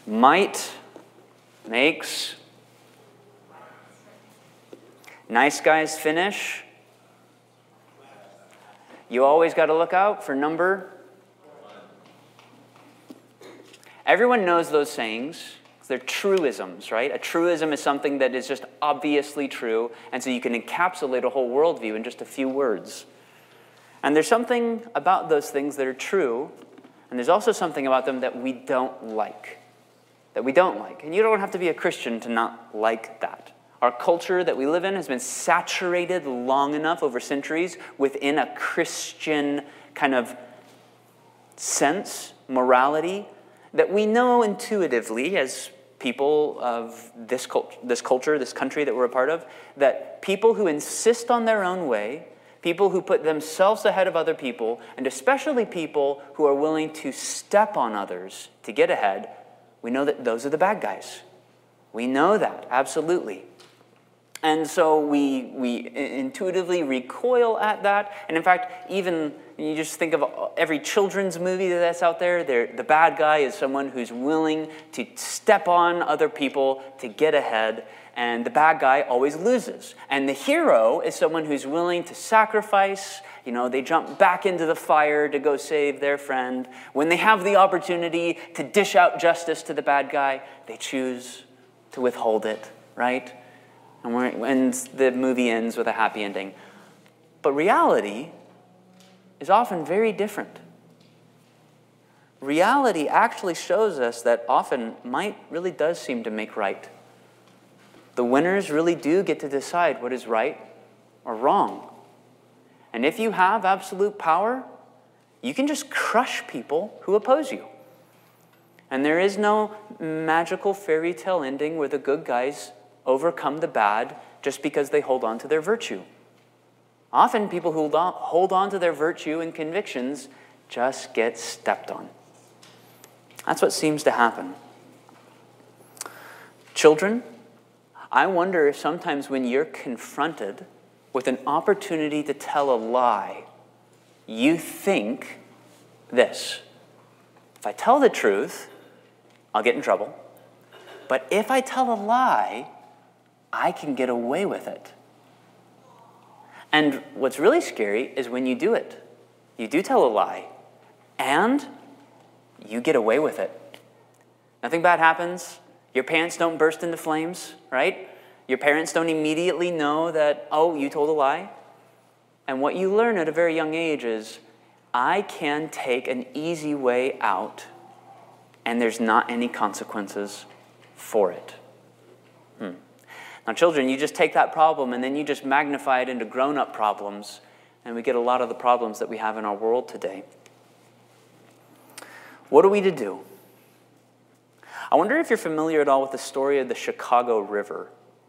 Might makes nice guys finish. You always got to look out for number. Everyone knows those sayings. They're truisms, right? A truism is something that is just obviously true, and so you can encapsulate a whole worldview in just a few words. And there's something about those things that are true, and there's also something about them that we don't like. And you don't have to be a Christian to not like that. Our culture that we live in has been saturated long enough over centuries within a Christian kind of sense, morality, that we know intuitively as people of this culture, this country that we're a part of, that people who insist on their own way, people who put themselves ahead of other people, and especially people who are willing to step on others to get ahead, we know that those are the bad guys. We know that, absolutely. And so we intuitively recoil at that. And in fact, even you just think of every children's movie that's out there, the bad guy is someone who's willing to step on other people to get ahead. And the bad guy always loses. And the hero is someone who's willing to sacrifice. They jump back into the fire to go save their friend. When they have the opportunity to dish out justice to the bad guy, they choose to withhold it, right? And the movie ends with a happy ending. But reality is often very different. Reality actually shows us that often might really does seem to make right. The winners really do get to decide what is right or wrong. And if you have absolute power, you can just crush people who oppose you. And there is no magical fairy tale ending where the good guys overcome the bad just because they hold on to their virtue. Often people who hold on to their virtue and convictions just get stepped on. That's what seems to happen. Children, I wonder if sometimes when you're confronted with an opportunity to tell a lie, you think this: if I tell the truth, I'll get in trouble. But if I tell a lie, I can get away with it. And what's really scary is when you do it. You do tell a lie, and you get away with it. Nothing bad happens. Your pants don't burst into flames, right? Your parents don't immediately know that, oh, you told a lie. And what you learn at a very young age is, I can take an easy way out, and there's not any consequences for it. Now, children, you just take that problem and then you just magnify it into grown-up problems, and we get a lot of the problems that we have in our world today. What are we to do? I wonder if you're familiar at all with the story of the Chicago River.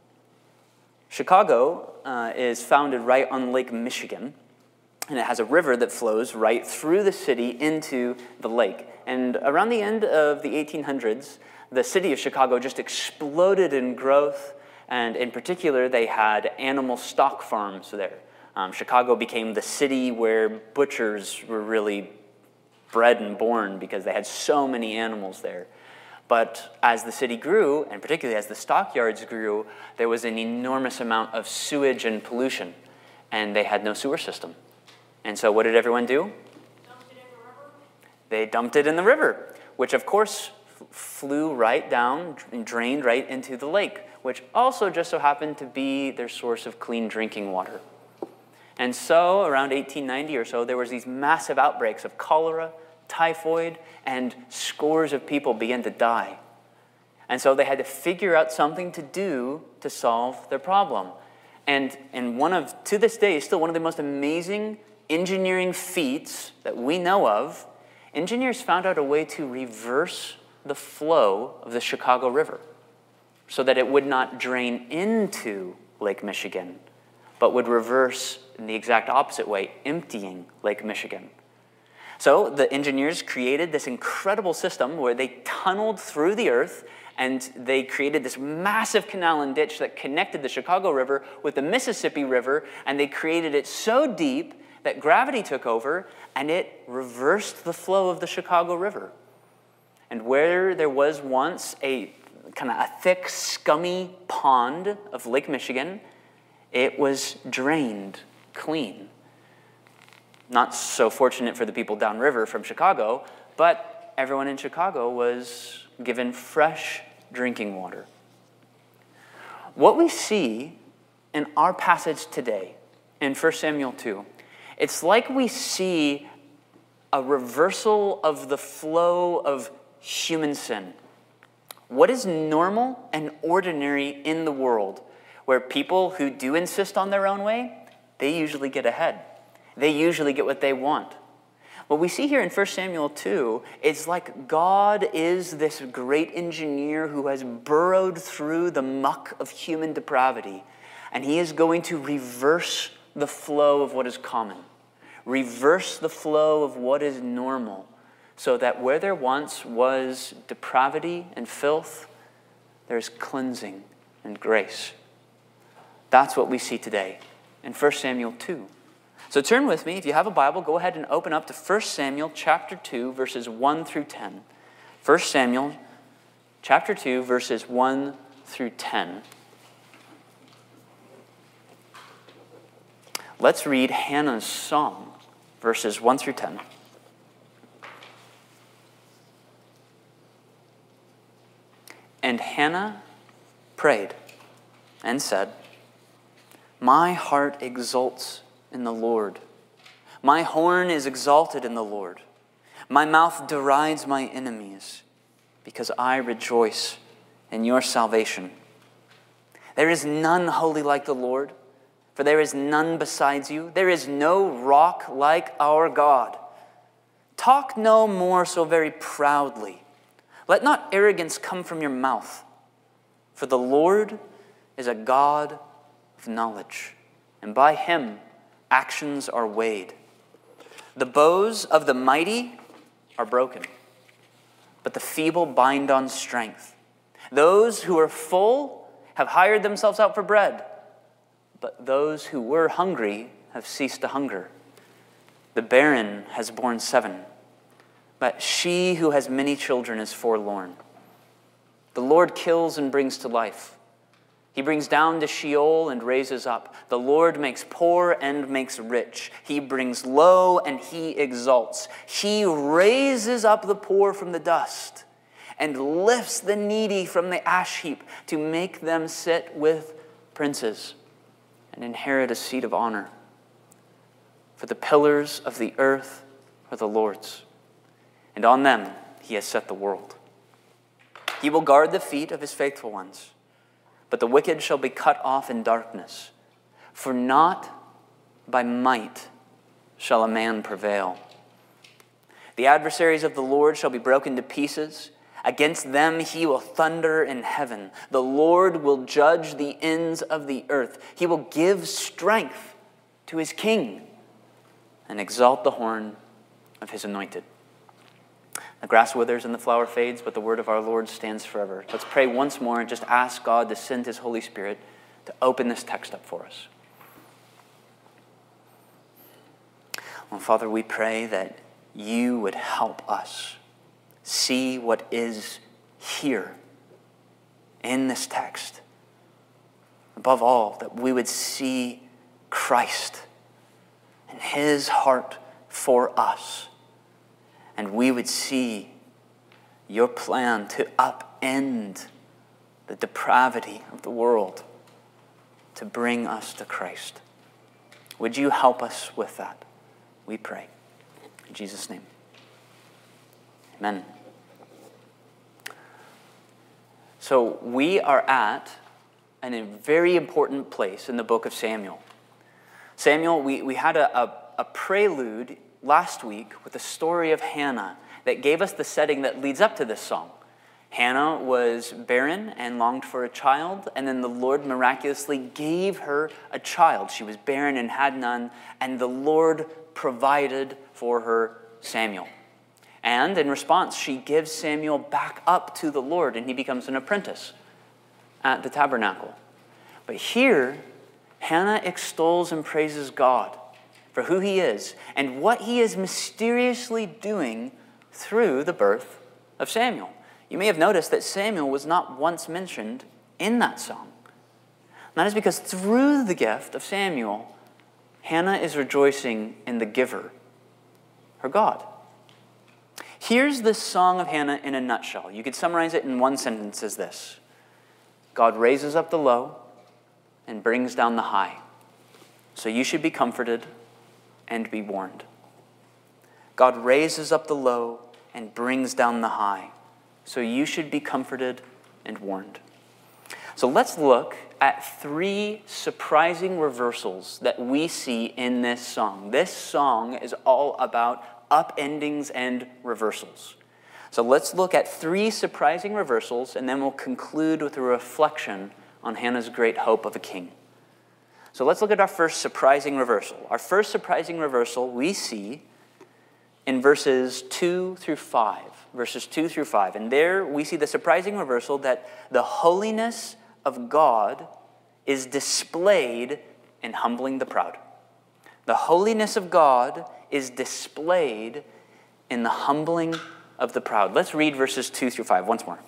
Chicago is founded right on Lake Michigan, and it has a river that flows right through the city into the lake. And around the end of the 1800s, the city of Chicago just exploded in growth. And in particular, they had animal stock farms there. Chicago became the city where butchers were really bred and born because they had so many animals there. But as the city grew, and particularly as the stockyards grew, there was an enormous amount of sewage and pollution, and they had no sewer system. And so what did everyone do? Dumped it in the river? They dumped it in the river, which of course flew right down and drained right into the lake, which also just so happened to be their source of clean drinking water. And so around 1890 or so, there was these massive outbreaks of cholera, typhoid, and scores of people began to die. And so they had to figure out something to do to solve their problem. And to this day, still one of the most amazing engineering feats that we know of, engineers found out a way to reverse the flow of the Chicago River so that it would not drain into Lake Michigan, but would reverse in the exact opposite way, emptying Lake Michigan. So the engineers created this incredible system where they tunneled through the earth, and they created this massive canal and ditch that connected the Chicago River with the Mississippi River, and they created it so deep that gravity took over, and it reversed the flow of the Chicago River. And where there was once a kind of a thick, scummy pond of Lake Michigan, it was drained clean. Not so fortunate for the people downriver from Chicago, but everyone in Chicago was given fresh drinking water. What we see in our passage today, in 1 Samuel 2, it's like we see a reversal of the flow of human sin. What is normal and ordinary in the world, where people who do insist on their own way, they usually get ahead. They usually get what they want. What we see here in 1 Samuel 2 is like God is this great engineer who has burrowed through the muck of human depravity, and he is going to reverse the flow of what is common, reverse the flow of what is normal, so that where there once was depravity and filth, there's cleansing and grace. That's what we see today in 1 Samuel 2. So turn with me, if you have a Bible, go ahead and open up to 1 Samuel chapter 2, verses 1 through 10. 1 Samuel chapter 2, verses 1 through 10. Let's read Hannah's song, verses 1 through 10. And Hannah prayed and said, "My heart exults in the Lord. My horn is exalted in the Lord. My mouth derides my enemies, because I rejoice in your salvation. There is none holy like the Lord, for there is none besides you. There is no rock like our God. Talk no more so very proudly. Let not arrogance come from your mouth, for the Lord is a God of knowledge, and by him actions are weighed. The bows of the mighty are broken, but the feeble bind on strength. Those who are full have hired themselves out for bread, but those who were hungry have ceased to hunger. The barren has borne 7, but she who has many children is forlorn. The Lord kills and brings to life. He brings down to Sheol and raises up. The Lord makes poor and makes rich. He brings low and he exalts. He raises up the poor from the dust and lifts the needy from the ash heap to make them sit with princes and inherit a seat of honor. For the pillars of the earth are the Lord's, and on them he has set the world. He will guard the feet of his faithful ones, but the wicked shall be cut off in darkness. For not by might shall a man prevail. The adversaries of the Lord shall be broken to pieces. Against them he will thunder in heaven. The Lord will judge the ends of the earth. He will give strength to his king and exalt the horn of his anointed. The grass withers and the flower fades, but the word of our Lord stands forever. Let's pray once more and just ask God to send his Holy Spirit to open this text up for us. Well, Father, we pray that you would help us see what is here in this text. Above all, that we would see Christ and his heart for us. And we would see your plan to upend the depravity of the world, to bring us to Christ. Would you help us with that? We pray. In Jesus' name. Amen. So we are at a very important place in the book of Samuel. Samuel, we had a prelude last week with the story of Hannah that gave us the setting that leads up to this song. Hannah was barren and longed for a child, and then the Lord miraculously gave her a child. She was barren and had none, and the Lord provided for her Samuel. And in response, she gives Samuel back up to the Lord, and he becomes an apprentice at the tabernacle. But here, Hannah extols and praises God for who he is and what he is mysteriously doing through the birth of Samuel. You may have noticed that Samuel was not once mentioned in that song. And that is because through the gift of Samuel, Hannah is rejoicing in the giver, her God. Here's the song of Hannah in a nutshell. You could summarize it in one sentence as this: God raises up the low and brings down the high. So you should be comforted and be warned. God raises up the low and brings down the high. So you should be comforted and warned. So let's look at 3 surprising reversals that we see in this song. This song is all about upendings and reversals. So let's look at 3 surprising reversals, and then we'll conclude with a reflection on Hannah's great hope of a king. So let's look at our first surprising reversal. Our first surprising reversal we see in verses 2 through 5. Verses 2 through 5. And there we see the surprising reversal that the holiness of God is displayed in humbling the proud. The holiness of God is displayed in the humbling of the proud. Let's read verses 2 through 5 once more.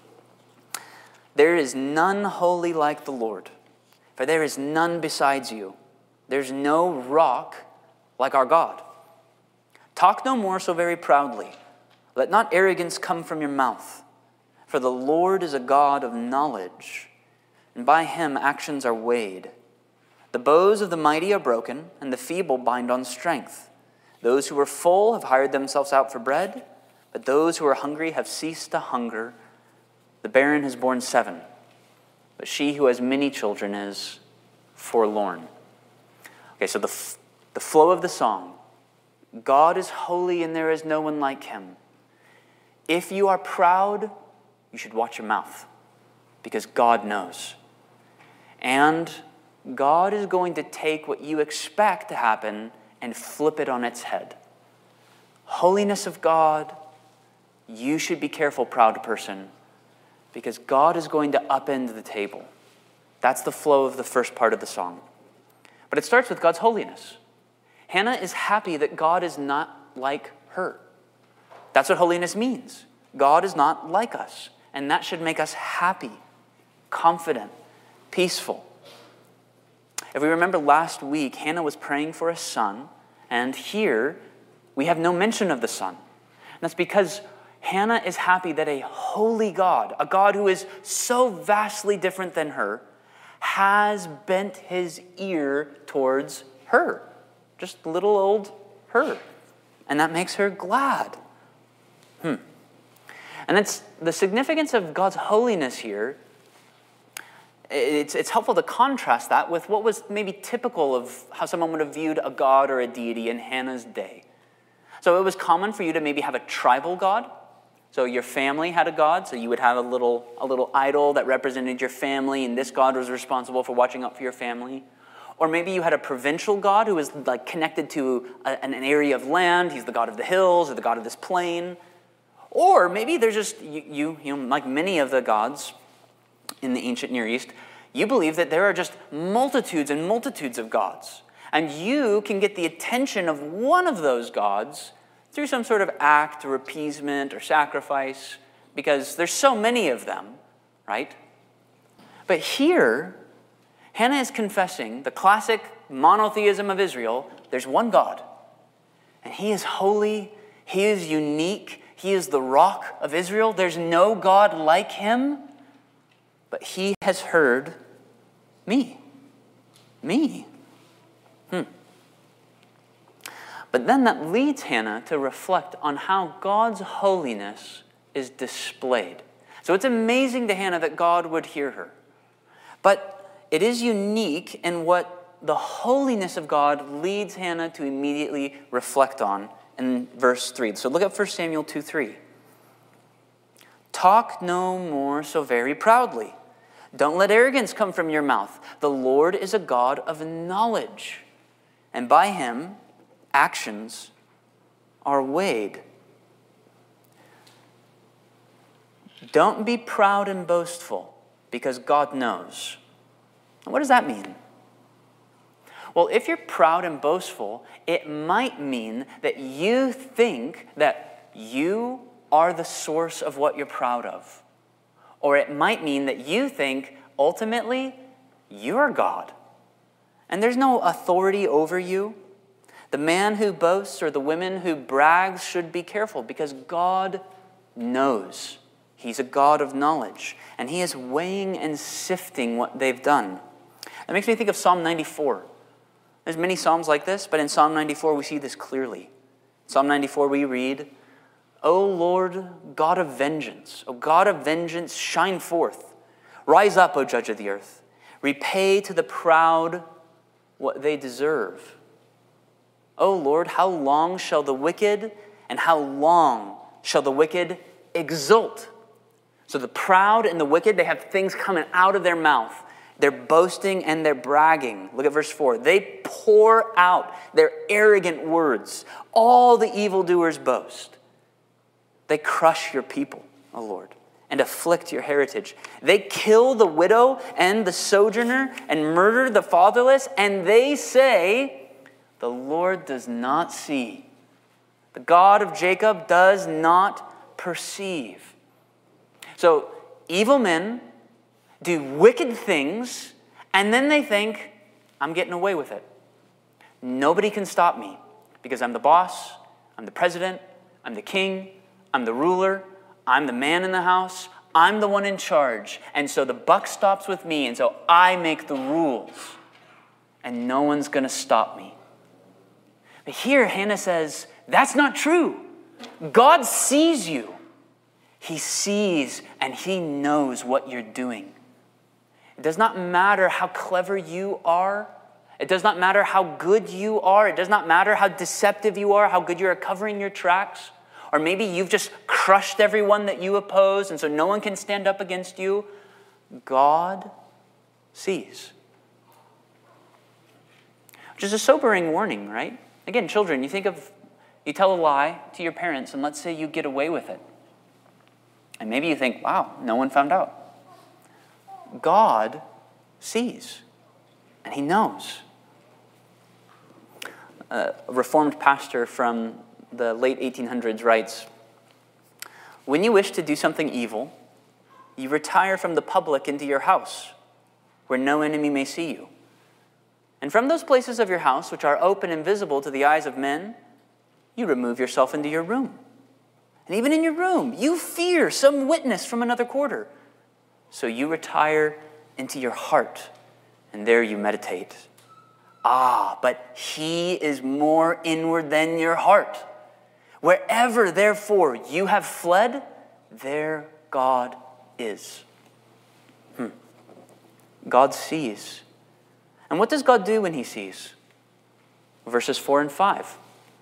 There is none holy like the Lord, for there is none besides you. There's no rock like our God. Talk no more so very proudly. Let not arrogance come from your mouth. For the Lord is a God of knowledge, and by him actions are weighed. The bows of the mighty are broken, and the feeble bind on strength. Those who are full have hired themselves out for bread, but those who are hungry have ceased to hunger. The barren has borne 7, but she who has many children is forlorn. Okay, so the flow of the song. God is holy and there is no one like him. If you are proud, you should watch your mouth, because God knows. And God is going to take what you expect to happen and flip it on its head. Holiness of God, you should be careful, proud person, because God is going to upend the table. That's the flow of the first part of the song. But it starts with God's holiness. Hannah is happy that God is not like her. That's what holiness means. God is not like us. And that should make us happy, confident, peaceful. If we remember last week, Hannah was praying for a son. And here, we have no mention of the son. And that's because Hannah is happy that a holy God, a God who is so vastly different than her, has bent his ear towards her. Just little old her. And that makes her glad. And it's the significance of God's holiness here. It's helpful to contrast that with what was maybe typical of how someone would have viewed a god or a deity in Hannah's day. So it was common for you to maybe have a tribal god. So your family had a god, so you would have a little idol that represented your family, and this god was responsible for watching out for your family. Or maybe you had a provincial god who was like connected to an area of land. He's the god of the hills or the god of this plain. Or maybe there's just, you know, like many of the gods in the ancient Near East, you believe that there are just multitudes and multitudes of gods. And you can get the attention of one of those gods through some sort of act or appeasement or sacrifice, because there's so many of them, right? But here, Hannah is confessing the classic monotheism of Israel. There's one God, and he is holy, he is unique, he is the rock of Israel. There's no God like him, but he has heard me. But then that leads Hannah to reflect on how God's holiness is displayed. So it's amazing to Hannah that God would hear her. But it is unique in what the holiness of God leads Hannah to immediately reflect on in verse 3. So look at 1 Samuel 2:3. Talk no more so very proudly. Don't let arrogance come from your mouth. The Lord is a God of knowledge, and by him actions are weighed. Don't be proud and boastful, because God knows. What does that mean? Well, if you're proud and boastful, it might mean that you think that you are the source of what you're proud of. Or it might mean that you think, ultimately, you're God. And there's no authority over you. The man who boasts or the woman who brags should be careful, because God knows. He's a God of knowledge. And he is weighing and sifting what they've done. That makes me think of Psalm 94. There's many Psalms like this, but in Psalm 94 we see this clearly. Psalm 94 we read, O Lord, God of vengeance, O God of vengeance, shine forth. Rise up, O Judge of the earth. Repay to the proud what they deserve. O Lord, how long shall the wicked and how long shall the wicked exult? So the proud and the wicked, they have things coming out of their mouth. They're boasting and they're bragging. Look at verse 4. They pour out their arrogant words. All the evildoers boast. They crush your people, O Lord, and afflict your heritage. They kill the widow and the sojourner and murder the fatherless, and they say, the Lord does not see. The God of Jacob does not perceive. So evil men do wicked things, and then they think, I'm getting away with it. Nobody can stop me because I'm the boss, I'm the president, I'm the king, I'm the ruler, I'm the man in the house, I'm the one in charge. And so the buck stops with me, and so I make the rules, and no one's going to stop me. But here Hannah says, that's not true. God sees you. He sees and he knows what you're doing. It does not matter how clever you are. It does not matter how good you are. It does not matter how deceptive you are, how good you are covering your tracks. Or maybe you've just crushed everyone that you oppose, and so no one can stand up against you. God sees. Which is a sobering warning, right? Again, children, you tell a lie to your parents, and let's say you get away with it. And maybe you think, wow, no one found out. God sees, and he knows. A Reformed pastor from the late 1800s writes, when you wish to do something evil, you retire from the public into your house, where no enemy may see you. And from those places of your house, which are open and visible to the eyes of men, you remove yourself into your room. And even in your room, you fear some witness from another quarter. So you retire into your heart, and there you meditate. But he is more inward than your heart. Wherever, therefore, you have fled, there God is. God sees. And what does God do when he sees? Verses 4 and 5.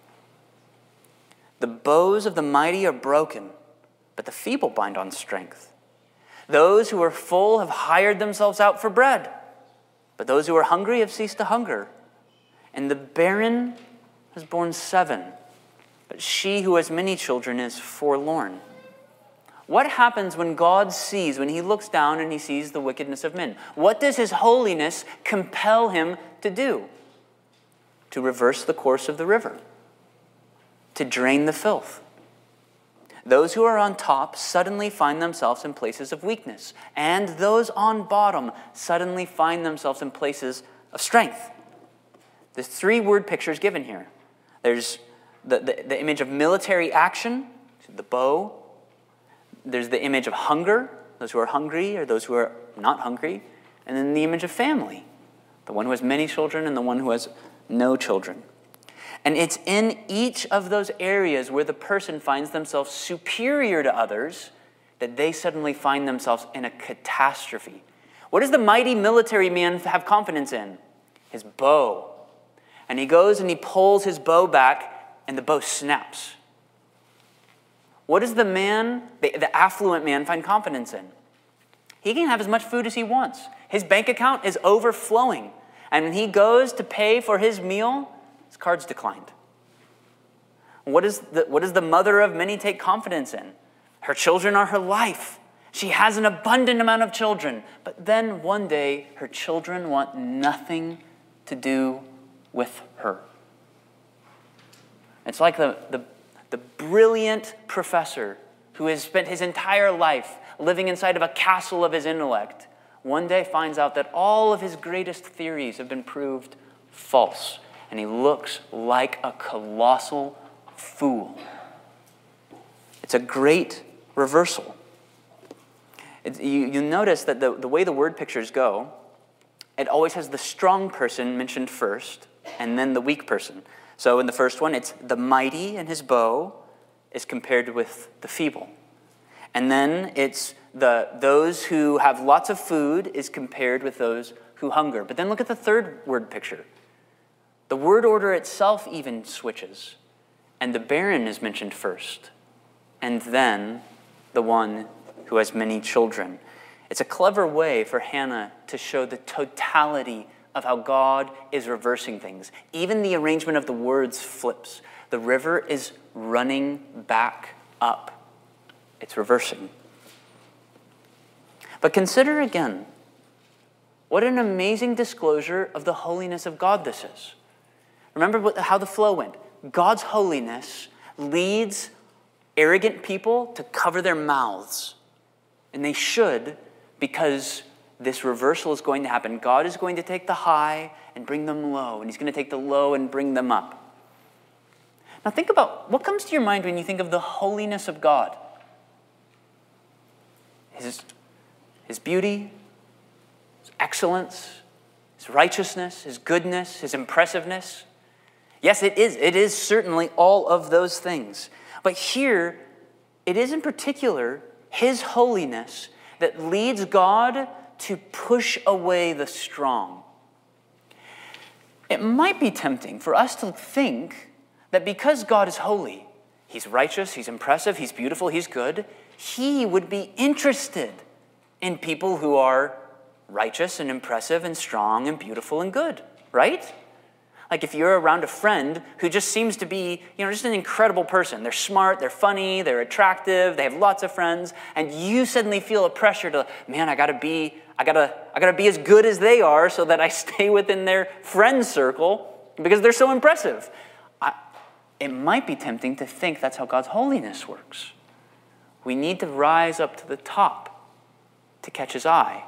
The bows of the mighty are broken, but the feeble bind on strength. Those who are full have hired themselves out for bread, but those who are hungry have ceased to hunger. And the barren has borne 7, but she who has many children is forlorn. What happens when God sees, when he looks down and he sees the wickedness of men? What does his holiness compel him to do? To reverse the course of the river, to drain the filth. Those who are on top suddenly find themselves in places of weakness, and those on bottom suddenly find themselves in places of strength. There's 3 word pictures given here. There's the image of military action, the bow. There's the image of hunger, those who are hungry or those who are not hungry. And then the image of family, the one who has many children and the one who has no children. And it's in each of those areas where the person finds themselves superior to others that they suddenly find themselves in a catastrophe. What does the mighty military man have confidence in? His bow. And he goes and he pulls his bow back and the bow snaps. What does the man, the affluent man, find confidence in? He can have as much food as he wants. His bank account is overflowing. And when he goes to pay for his meal, his card's declined. What does the mother of many take confidence in? Her children are her life. She has an abundant amount of children. But then one day, her children want nothing to do with her. It's like the brilliant professor who has spent his entire life living inside of a castle of his intellect, one day finds out that all of his greatest theories have been proved false, and he looks like a colossal fool. It's a great reversal. You notice that the way the word pictures go, it always has the strong person mentioned first, and then the weak person. So in the first one, it's the mighty and his bow is compared with the feeble. And then it's those who have lots of food is compared with those who hunger. But then look at the third word picture. The word order itself even switches. And the barren is mentioned first. And then the one who has many children. It's a clever way for Hannah to show the totality of how God is reversing things. Even the arrangement of the words flips. The river is running back up. It's reversing. But consider again, what an amazing disclosure of the holiness of God this is. Remember how the flow went. God's holiness leads arrogant people to cover their mouths. And they should, because this reversal is going to happen. God is going to take the high and bring them low, and he's going to take the low and bring them up. Now think about what comes to your mind when you think of the holiness of God. His beauty, his excellence, his righteousness, his goodness, his impressiveness. Yes, it is. It is certainly all of those things. But here, it is in particular his holiness that leads God to push away the strong. It might be tempting for us to think that because God is holy, he's righteous, he's impressive, he's beautiful, he's good, he would be interested in people who are righteous and impressive and strong and beautiful and good, right? Like if you're around a friend who just seems to be, just an incredible person. They're smart, they're funny, they're attractive, they have lots of friends, and you suddenly feel a pressure to, man, I gotta be as good as they are so that I stay within their friend circle because they're so impressive. It might be tempting to think that's how God's holiness works. We need to rise up to the top to catch his eye.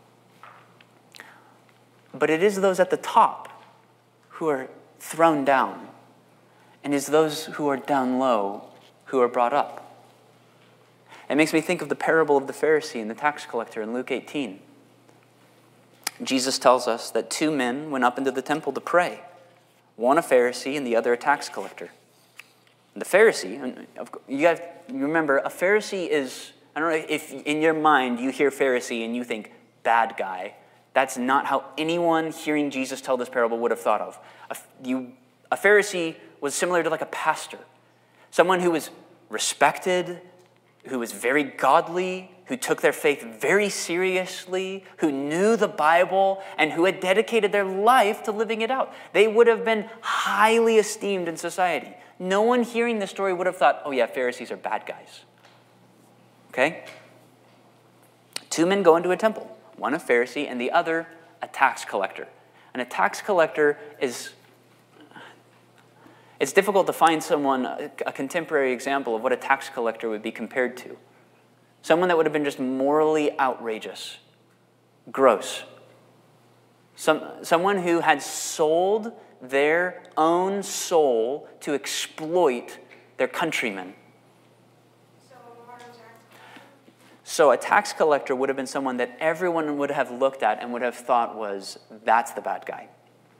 But it is those at the top who are thrown down, and is those who are down low who are brought up. It makes me think of the parable of the Pharisee and the tax collector in Luke 18. Jesus tells us that two men went up into the temple to pray, one a Pharisee and the other a tax collector. And the Pharisee, you remember, a Pharisee is, I don't know if in your mind you hear Pharisee and you think bad guy. That's not how anyone hearing Jesus tell this parable would have thought of. A Pharisee was similar to like a pastor, someone who was respected, who was very godly, who took their faith very seriously, who knew the Bible, and who had dedicated their life to living it out. They would have been highly esteemed in society. No one hearing this story would have thought, oh yeah, Pharisees are bad guys. Okay? Two men go into a temple. One a Pharisee and the other a tax collector. And a tax collector it's difficult to find a contemporary example of what a tax collector would be compared to. Someone that would have been just morally outrageous, gross. Someone who had sold their own soul to exploit their countrymen. So a tax collector would have been someone that everyone would have looked at and would have thought that's the bad guy.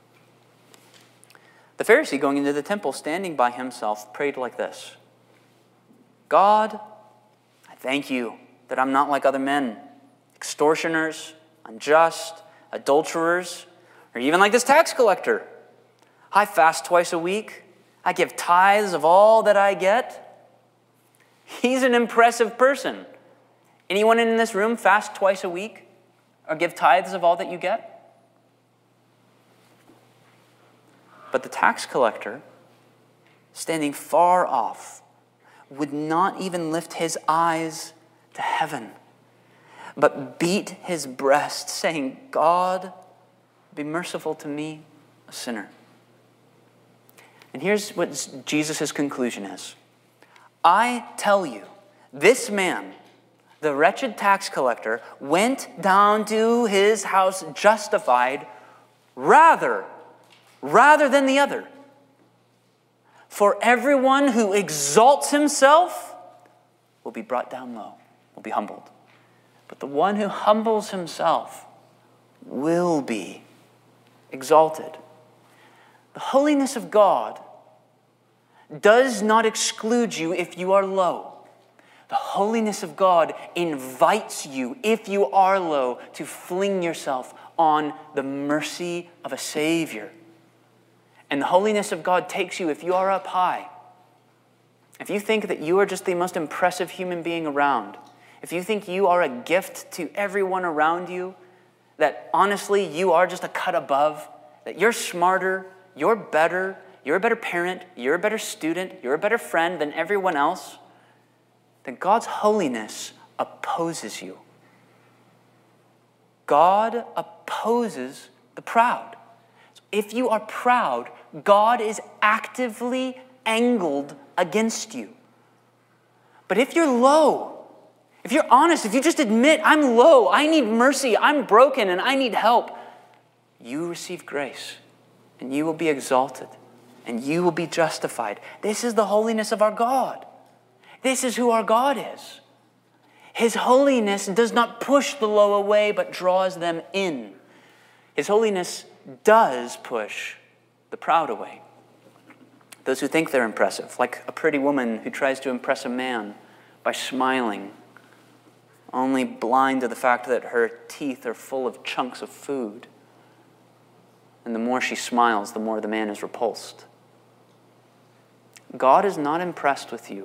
The Pharisee going into the temple, standing by himself, prayed like this. God, I thank you that I'm not like other men, extortioners, unjust, adulterers, or even like this tax collector. I fast twice a week. I give tithes of all that I get. He's an impressive person. Anyone in this room fast twice a week or give tithes of all that you get? But the tax collector, standing far off, would not even lift his eyes to heaven, but beat his breast, saying, God, be merciful to me, a sinner. And here's what Jesus' conclusion is. I tell you This man, the wretched tax collector, went down to his house justified rather than the other. For everyone who exalts himself will be brought down low, will be humbled. But the one who humbles himself will be exalted. The holiness of God does not exclude you if you are low. The holiness of God invites you, if you are low, to fling yourself on the mercy of a Savior. And the holiness of God takes you if you are up high. If you think that you are just the most impressive human being around, if you think you are a gift to everyone around you, that honestly you are just a cut above, that you're smarter, you're better, you're a better parent, you're a better student, you're a better friend than everyone else, then God's holiness opposes you. God opposes the proud. So if you are proud, God is actively angled against you. But if you're low, if you're honest, if you just admit, I'm low, I need mercy, I'm broken, and I need help, you receive grace, and you will be exalted, and you will be justified. This is the holiness of our God. This is who our God is. His holiness does not push the low away, but draws them in. His holiness does push the proud away. Those who think they're impressive, like a pretty woman who tries to impress a man by smiling, only blind to the fact that her teeth are full of chunks of food. And the more she smiles, the more the man is repulsed. God is not impressed with you.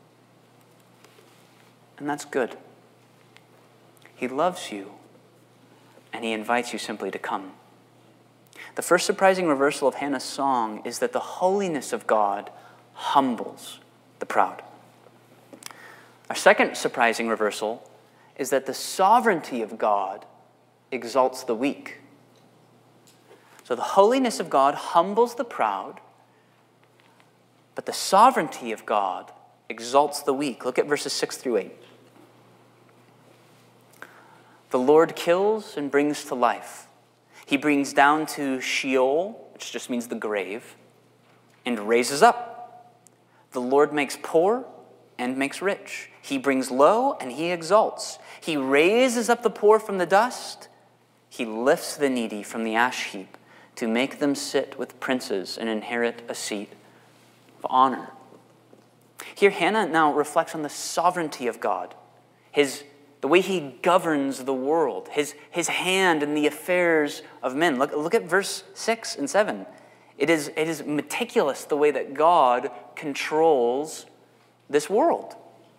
And that's good. He loves you, and he invites you simply to come. The first surprising reversal of Hannah's song is that the holiness of God humbles the proud. Our second surprising reversal is that the sovereignty of God exalts the weak. So the holiness of God humbles the proud, but the sovereignty of God exalts the weak. Look at verses 6 through 8. The Lord kills and brings to life. He brings down to Sheol, which just means the grave, and raises up. The Lord makes poor and makes rich. He brings low and he exalts. He raises up the poor from the dust. He lifts the needy from the ash heap to make them sit with princes and inherit a seat of honor. Here, Hannah now reflects on the sovereignty of God, the way he governs the world, his hand in the affairs of men. Look at verse 6 and 7. It is meticulous the way that God controls this world.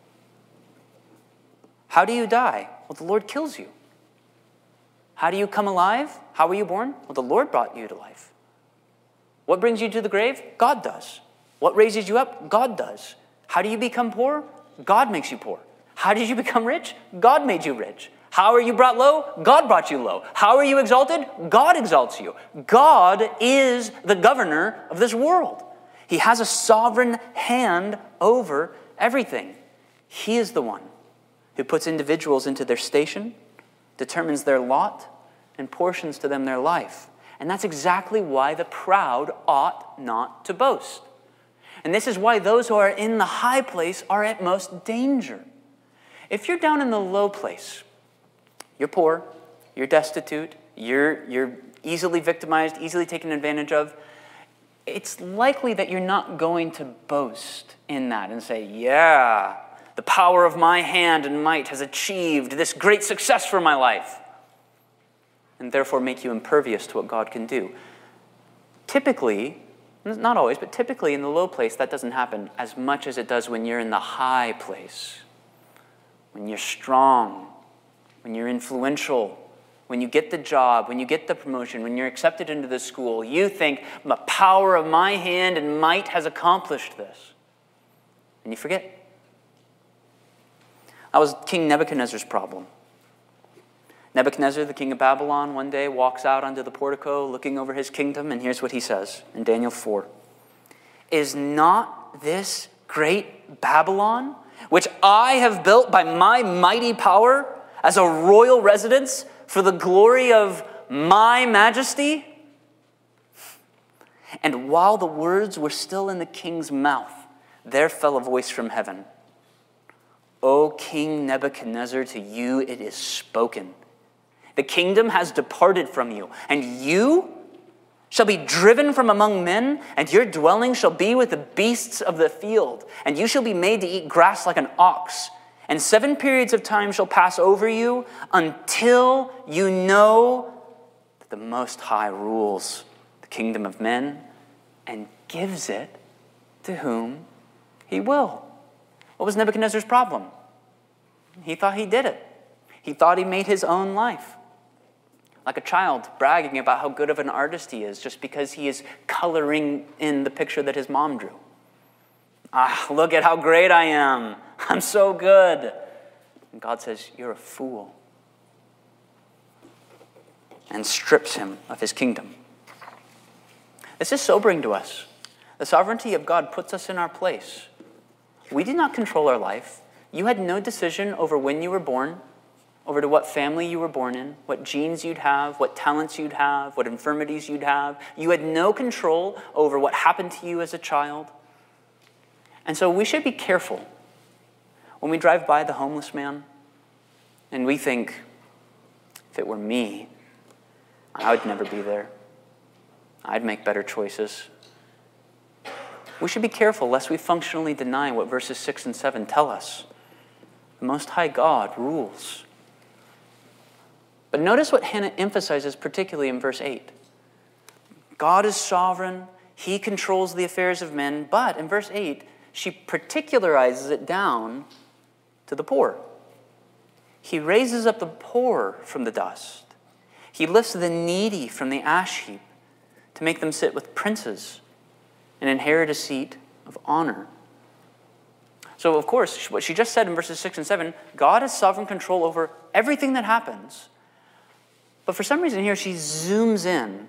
How do you die? Well, the Lord kills you. How do you come alive? How were you born? Well, the Lord brought you to life. What brings you to the grave? God does. What raises you up? God does. How do you become poor? God makes you poor. How did you become rich? God made you rich. How are you brought low? God brought you low. How are you exalted? God exalts you. God is the governor of this world. He has a sovereign hand over everything. He is the one who puts individuals into their station, determines their lot, and portions to them their life. And that's exactly why the proud ought not to boast. And this is why those who are in the high place are at most danger. If you're down in the low place, you're poor, you're destitute, you're easily victimized, easily taken advantage of, it's likely that you're not going to boast in that and say, yeah, the power of my hand and might has achieved this great success for my life, and therefore make you impervious to what God can do. Typically, not always, but typically in the low place, that doesn't happen as much as it does when you're in the high place. When you're strong, when you're influential, when you get the job, when you get the promotion, when you're accepted into the school, you think, the power of my hand and might has accomplished this. And you forget. That was King Nebuchadnezzar's problem. Nebuchadnezzar, the king of Babylon, one day walks out onto the portico looking over his kingdom, and here's what he says in Daniel 4. Is not this great Babylon which I have built by my mighty power as a royal residence for the glory of my majesty?" And while the words were still in the king's mouth, there fell a voice from heaven. "O King Nebuchadnezzar, to you it is spoken. The kingdom has departed from you, and you shall be driven from among men, and your dwelling shall be with the beasts of the field, and you shall be made to eat grass like an ox. And 7 periods of time shall pass over you until you know that the Most High rules the kingdom of men and gives it to whom he will." What was Nebuchadnezzar's problem? He thought he did it. He thought he made his own life. Like a child bragging about how good of an artist he is just because he is coloring in the picture that his mom drew. Look at how great I am. I'm so good. And God says, "You're a fool." And strips him of his kingdom. This is sobering to us. The sovereignty of God puts us in our place. We did not control our life. You had no decision over when you were born, over to what family you were born in, what genes you'd have, what talents you'd have, what infirmities you'd have. You had no control over what happened to you as a child. And so we should be careful when we drive by the homeless man and we think, if it were me, I would never be there. I'd make better choices. We should be careful lest we functionally deny what verses 6 and 7 tell us. The Most High God rules. But notice what Hannah emphasizes particularly in verse 8. God is sovereign. He controls the affairs of men. But in verse 8, she particularizes it down to the poor. He raises up the poor from the dust. He lifts the needy from the ash heap to make them sit with princes and inherit a seat of honor. So, of course, what she just said in verses 6 and 7, God has sovereign control over everything that happens. But for some reason here, she zooms in.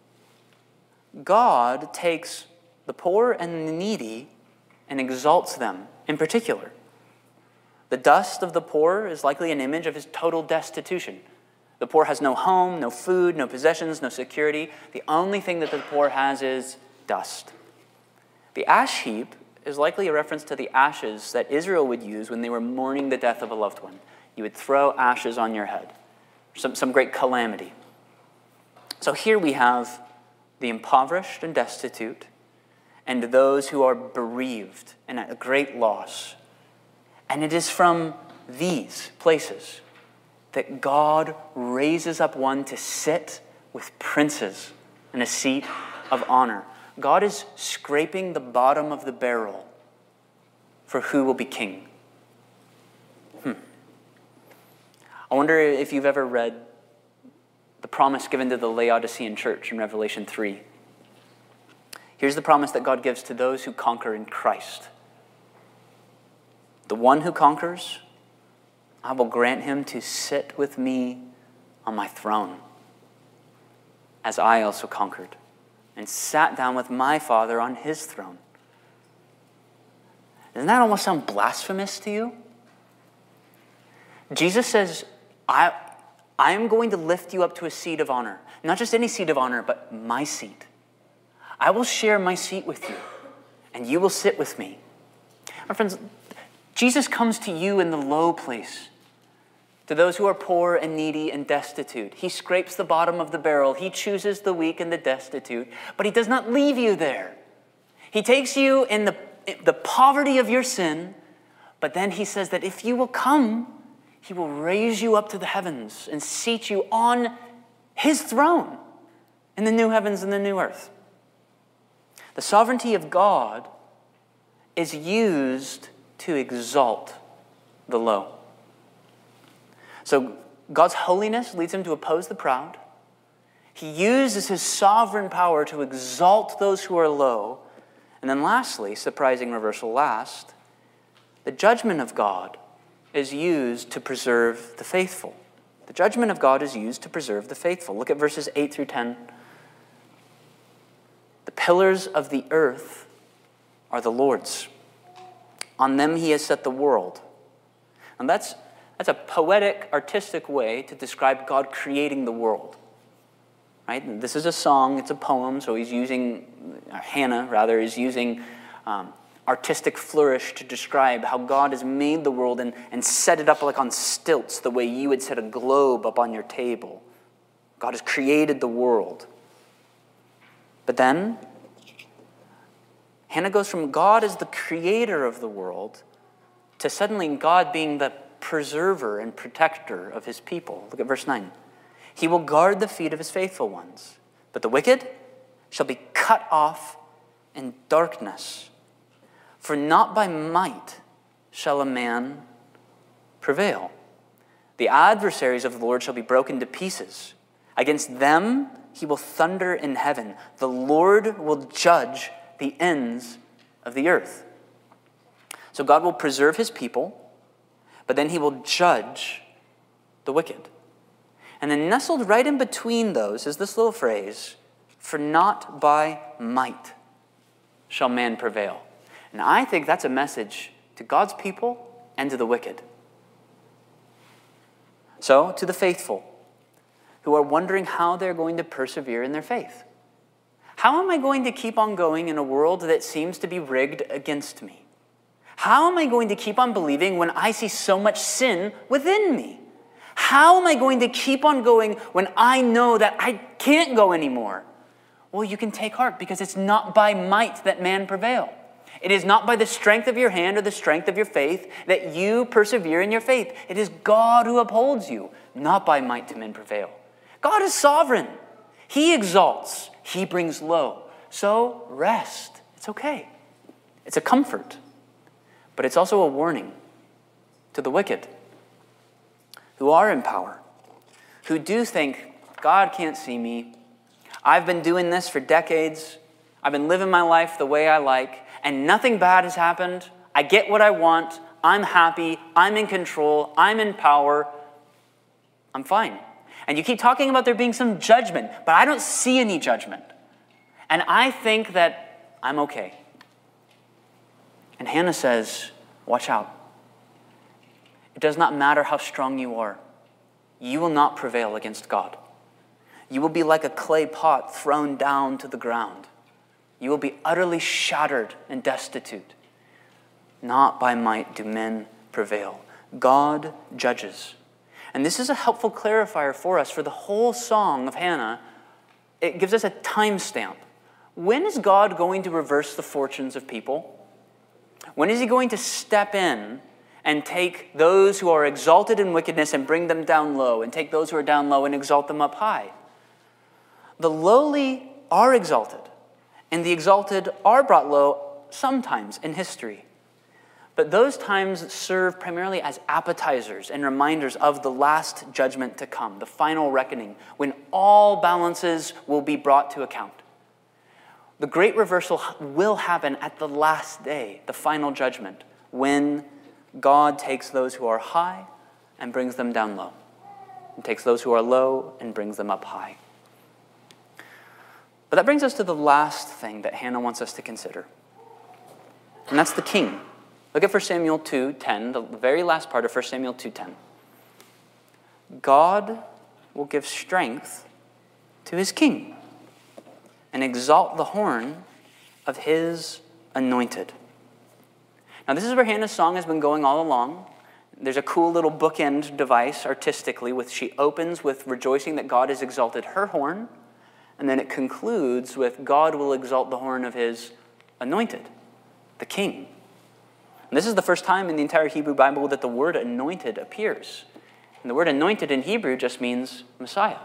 God takes the poor and the needy and exalts them in particular. The dust of the poor is likely an image of his total destitution. The poor has no home, no food, no possessions, no security. The only thing that the poor has is dust. The ash heap is likely a reference to the ashes that Israel would use when they were mourning the death of a loved one. You would throw ashes on your head. Some great calamity. So here we have the impoverished and destitute and those who are bereaved and at a great loss. And it is from these places that God raises up one to sit with princes in a seat of honor. God is scraping the bottom of the barrel for who will be king. I wonder if you've ever read the promise given to the Laodicean church in Revelation 3. Here's the promise that God gives to those who conquer in Christ. The one who conquers, I will grant him to sit with me on my throne, as I also conquered and sat down with my Father on his throne. Doesn't that almost sound blasphemous to you? Jesus says, I am going to lift you up to a seat of honor. Not just any seat of honor, but my seat. I will share my seat with you, and you will sit with me. My friends, Jesus comes to you in the low place, to those who are poor and needy and destitute. He scrapes the bottom of the barrel. He chooses the weak and the destitute, but he does not leave you there. He takes you in the poverty of your sin, but then he says that if you will come, he will raise you up to the heavens and seat you on his throne in the new heavens and the new earth. The sovereignty of God is used to exalt the low. So God's holiness leads him to oppose the proud. He uses his sovereign power to exalt those who are low. And then lastly, surprising reversal last, the judgment of God is used to preserve the faithful. The judgment of God is used to preserve the faithful. Look at verses 8 through 10. The pillars of the earth are the Lord's, On them he has set the world. And that's a poetic, artistic way to describe God creating the world. Right? This is a song, it's a poem, so Hannah is using artistic flourish to describe how God has made the world and set it up like on stilts, the way you would set a globe up on your table. God has created the world. But then, Hannah goes from God as the creator of the world to suddenly God being the preserver and protector of his people. Look at verse 9. He will guard the feet of his faithful ones, but the wicked shall be cut off in darkness. For not by might shall a man prevail. The adversaries of the Lord shall be broken to pieces. Against them he will thunder in heaven. The Lord will judge the ends of the earth. So God will preserve his people, but then he will judge the wicked. And then nestled right in between those is this little phrase, for not by might shall man prevail. And I think that's a message to God's people and to the wicked. So, to the faithful who are wondering how they're going to persevere in their faith. How am I going to keep on going in a world that seems to be rigged against me? How am I going to keep on believing when I see so much sin within me? How am I going to keep on going when I know that I can't go anymore? Well, you can take heart because it's not by might that man prevail. It is not by the strength of your hand or the strength of your faith that you persevere in your faith. It is God who upholds you, not by might do men prevail. God is sovereign. He exalts. He brings low. So rest. It's okay. It's a comfort. But it's also a warning to the wicked who are in power, who do think, God can't see me. I've been doing this for decades. I've been living my life the way I like, and nothing bad has happened. I get what I want. I'm happy. I'm in control. I'm in power. I'm fine. And you keep talking about there being some judgment, but I don't see any judgment. And I think that I'm okay. And Hannah says, watch out. It does not matter how strong you are. You will not prevail against God. You will be like a clay pot thrown down to the ground. You will be utterly shattered and destitute. Not by might do men prevail. God judges. And this is a helpful clarifier for us for the whole song of Hannah. It gives us a timestamp. When is God going to reverse the fortunes of people? When is he going to step in and take those who are exalted in wickedness and bring them down low, and take those who are down low and exalt them up high? The lowly are exalted, and the exalted are brought low sometimes in history. But those times serve primarily as appetizers and reminders of the last judgment to come, the final reckoning, when all balances will be brought to account. The great reversal will happen at the last day, the final judgment, when God takes those who are high and brings them down low, and takes those who are low and brings them up high. But that brings us to the last thing that Hannah wants us to consider, and that's the king. Look at 1 Samuel 2:10, the very last part of 1 Samuel 2:10. God will give strength to his king and exalt the horn of his anointed. Now, this is where Hannah's song has been going all along. There's a cool little bookend device artistically with she opens with rejoicing that God has exalted her horn, and then it concludes with God will exalt the horn of his anointed, the king. And this is the first time in the entire Hebrew Bible that the word anointed appears. And the word anointed in Hebrew just means Messiah.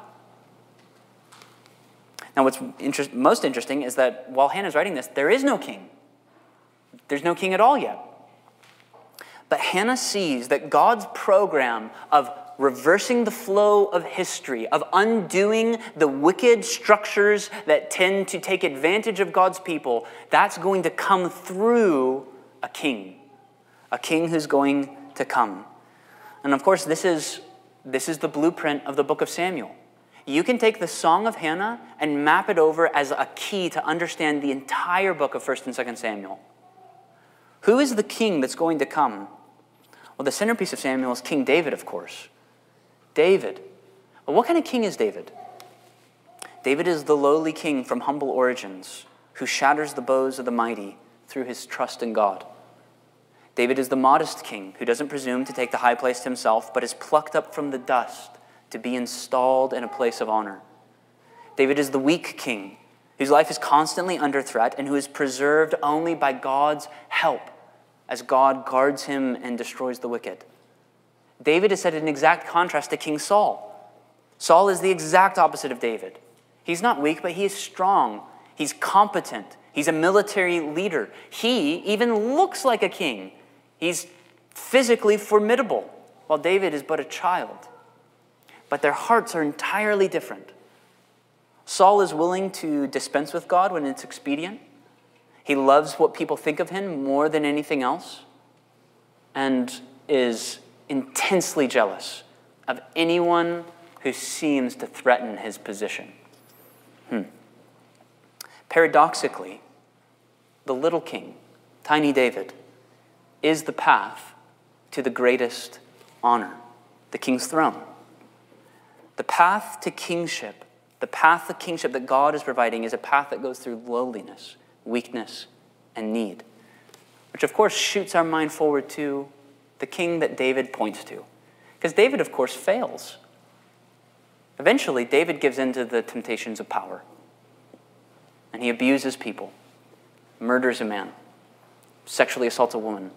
Now, what's most interesting is that while Hannah's writing this, there is no king. There's no king at all yet. But Hannah sees that God's program of reversing the flow of history, of undoing the wicked structures that tend to take advantage of God's people, that's going to come through a king who's going to come. And of course, this is the blueprint of the book of Samuel. You can take the Song of Hannah and map it over as a key to understand the entire book of 1 and 2 Samuel. Who is the king that's going to come? Well, the centerpiece of Samuel is King David, of course. David. Well, what kind of king is David? David is the lowly king from humble origins who shatters the bows of the mighty through his trust in God. David is the modest king who doesn't presume to take the high place himself, but is plucked up from the dust to be installed in a place of honor. David is the weak king whose life is constantly under threat and who is preserved only by God's help as God guards him and destroys the wicked. David is set in exact contrast to King Saul. Saul is the exact opposite of David. He's not weak, but he is strong. He's competent. He's a military leader. He even looks like a king. He's physically formidable, while David is but a child. But their hearts are entirely different. Saul is willing to dispense with God when it's expedient. He loves what people think of him more than anything else, and is intensely jealous of anyone who seems to threaten his position. Paradoxically, the little king, tiny David, is the path to the greatest honor, the king's throne. The path to kingship, that God is providing is a path that goes through lowliness, weakness, and need, which of course shoots our mind forward to the king that David points to. Because David, of course, fails. Eventually, David gives in to the temptations of power. And he abuses people, murders a man, sexually assaults a woman.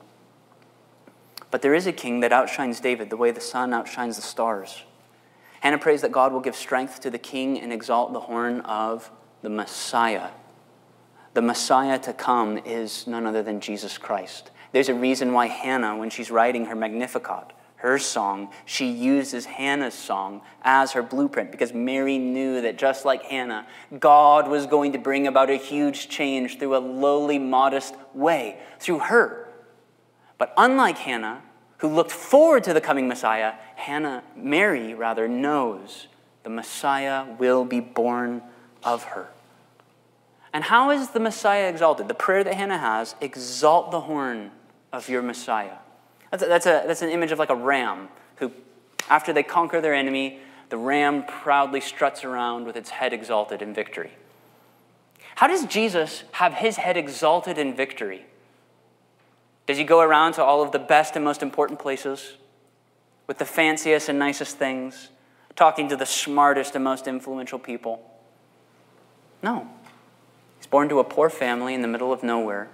But there is a king that outshines David the way the sun outshines the stars. Hannah prays that God will give strength to the king and exalt the horn of the Messiah. The Messiah to come is none other than Jesus Christ. There's a reason why Hannah, when she's writing her Magnificat, her song, she uses Hannah's song as her blueprint, because Mary knew that just like Hannah, God was going to bring about a huge change through a lowly, modest way, through her. But unlike Hannah, who looked forward to the coming Messiah, Mary knows the Messiah will be born of her. And how is the Messiah exalted? The prayer that Hannah has, exalt the horn of your Messiah. That's an image of like a ram who, after they conquer their enemy, the ram proudly struts around with its head exalted in victory. How does Jesus have his head exalted in victory? Does he go around to all of the best and most important places with the fanciest and nicest things, talking to the smartest and most influential people? No. He's born to a poor family in the middle of nowhere,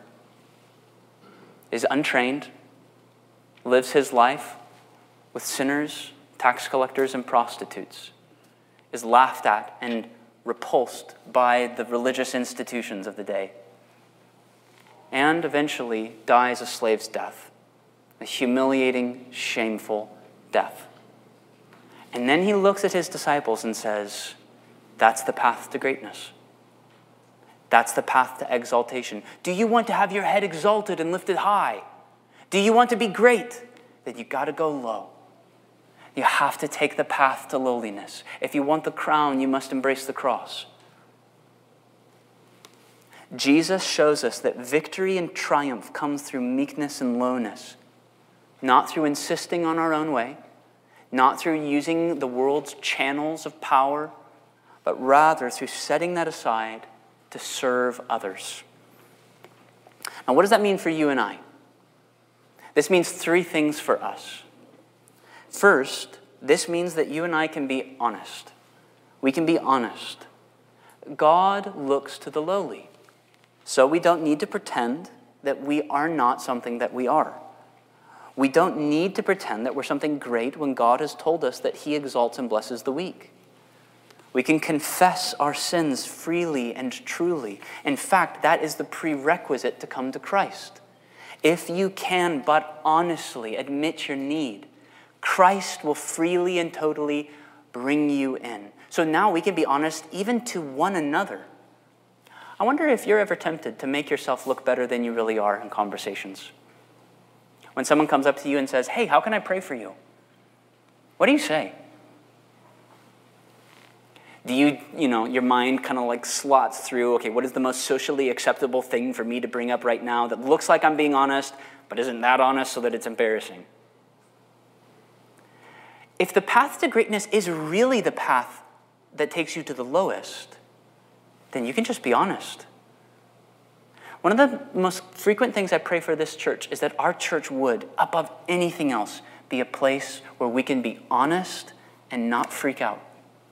is untrained, lives his life with sinners, tax collectors, and prostitutes, is laughed at and repulsed by the religious institutions of the day, and eventually dies a slave's death, a humiliating, shameful death. And then he looks at his disciples and says, that's the path to greatness. That's the path to exaltation. Do you want to have your head exalted and lifted high? Do you want to be great? Then you got to go low. You have to take the path to lowliness. If you want the crown, you must embrace the cross. Jesus shows us that victory and triumph comes through meekness and lowness, not through insisting on our own way, not through using the world's channels of power, but rather through setting that aside to serve others. Now, what does that mean for you and I? This means three things for us. First, this means that you and I can be honest. We can be honest. God looks to the lowly, so we don't need to pretend that we are not something that we are. We don't need to pretend that we're something great when God has told us that he exalts and blesses the weak. We can confess our sins freely and truly. In fact, that is the prerequisite to come to Christ. If you can but honestly admit your need, Christ will freely and totally bring you in. So now we can be honest even to one another. I wonder if you're ever tempted to make yourself look better than you really are in conversations. When someone comes up to you and says, hey, how can I pray for you? What do you say? Do your mind kind of like slots through, okay, what is the most socially acceptable thing for me to bring up right now that looks like I'm being honest, but isn't that honest so that it's embarrassing? If the path to greatness is really the path that takes you to the lowest, then you can just be honest. One of the most frequent things I pray for this church is that our church would, above anything else, be a place where we can be honest and not freak out.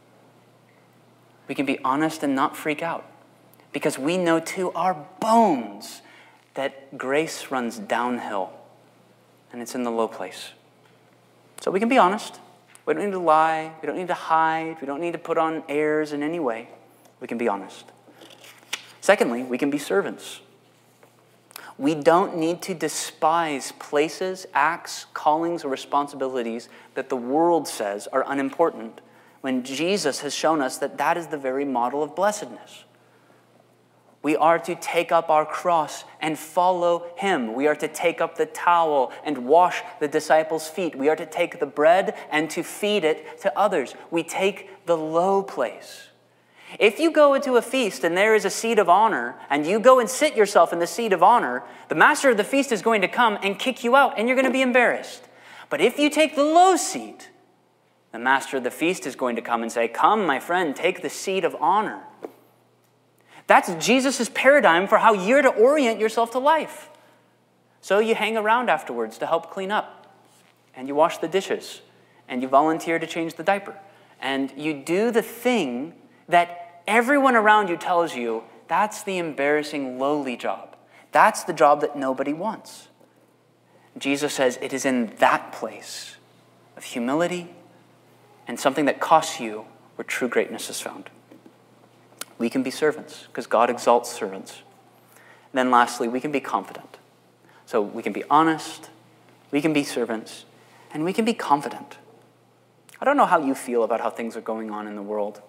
We can be honest and not freak out because we know to our bones that grace runs downhill and it's in the low place. So we can be honest. We don't need to lie. We don't need to hide. We don't need to put on airs in any way. We can be honest. Secondly, we can be servants. We don't need to despise places, acts, callings, or responsibilities that the world says are unimportant when Jesus has shown us that that is the very model of blessedness. We are to take up our cross and follow him. We are to take up the towel and wash the disciples' feet. We are to take the bread and to feed it to others. We take the low place. If you go into a feast and there is a seat of honor, and you go and sit yourself in the seat of honor, the master of the feast is going to come and kick you out, and you're going to be embarrassed. But if you take the low seat, the master of the feast is going to come and say, "Come, my friend, take the seat of honor." That's Jesus' paradigm for how you're to orient yourself to life. So you hang around afterwards to help clean up, and you wash the dishes, and you volunteer to change the diaper, and you do the thing that everyone around you tells you, that's the embarrassing, lowly job. That's the job that nobody wants. Jesus says it is in that place of humility and something that costs you where true greatness is found. We can be servants because God exalts servants. And then lastly, we can be confident. So we can be honest, we can be servants, and we can be confident. I don't know how you feel about how things are going on in the world.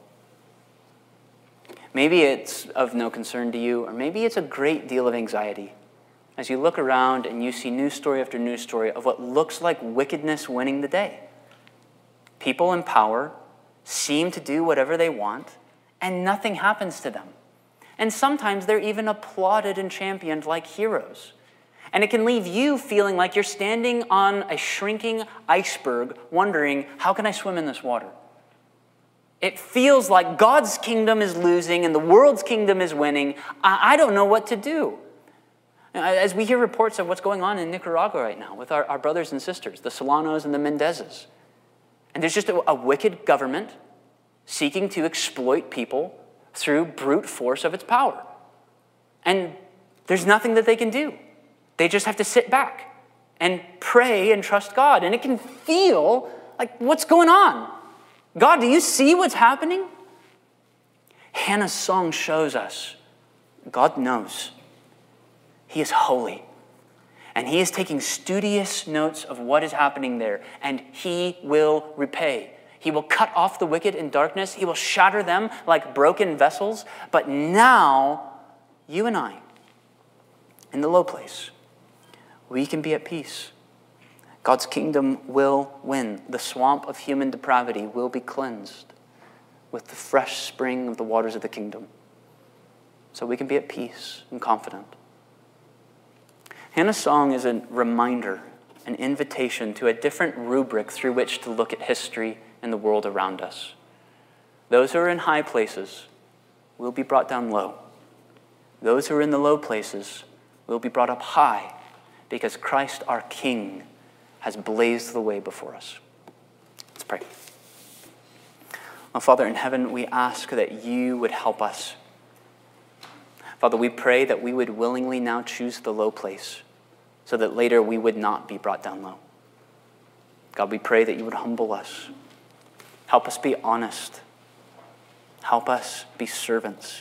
Maybe it's of no concern to you, or maybe it's a great deal of anxiety as you look around and you see news story after news story of what looks like wickedness winning the day. People in power seem to do whatever they want, and nothing happens to them. And sometimes they're even applauded and championed like heroes. And it can leave you feeling like you're standing on a shrinking iceberg, wondering, how can I swim in this water? It feels like God's kingdom is losing and the world's kingdom is winning. I don't know what to do. As we hear reports of what's going on in Nicaragua right now with our brothers and sisters, the Solanos and the Mendezes, and there's just a wicked government seeking to exploit people through brute force of its power. And there's nothing that they can do. They just have to sit back and pray and trust God. And it can feel like, what's going on? God, do you see what's happening? Hannah's song shows us God knows. He is holy. And he is taking studious notes of what is happening there. And he will repay. He will cut off the wicked in darkness. He will shatter them like broken vessels. But now, you and I, in the low place, we can be at peace. God's kingdom will win. The swamp of human depravity will be cleansed with the fresh spring of the waters of the kingdom. So we can be at peace and confident. Hannah's song is a reminder, an invitation to a different rubric through which to look at history and the world around us. Those who are in high places will be brought down low. Those who are in the low places will be brought up high because Christ, our King, has blazed the way before us. Let's pray. Well, Father in heaven, we ask that you would help us. Father, we pray that we would willingly now choose the low place so that later we would not be brought down low. God, we pray that you would humble us. Help us be honest. Help us be servants.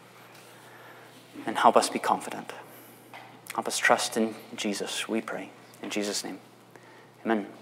And help us be confident. Help us trust in Jesus, we pray. In Jesus' name, amen.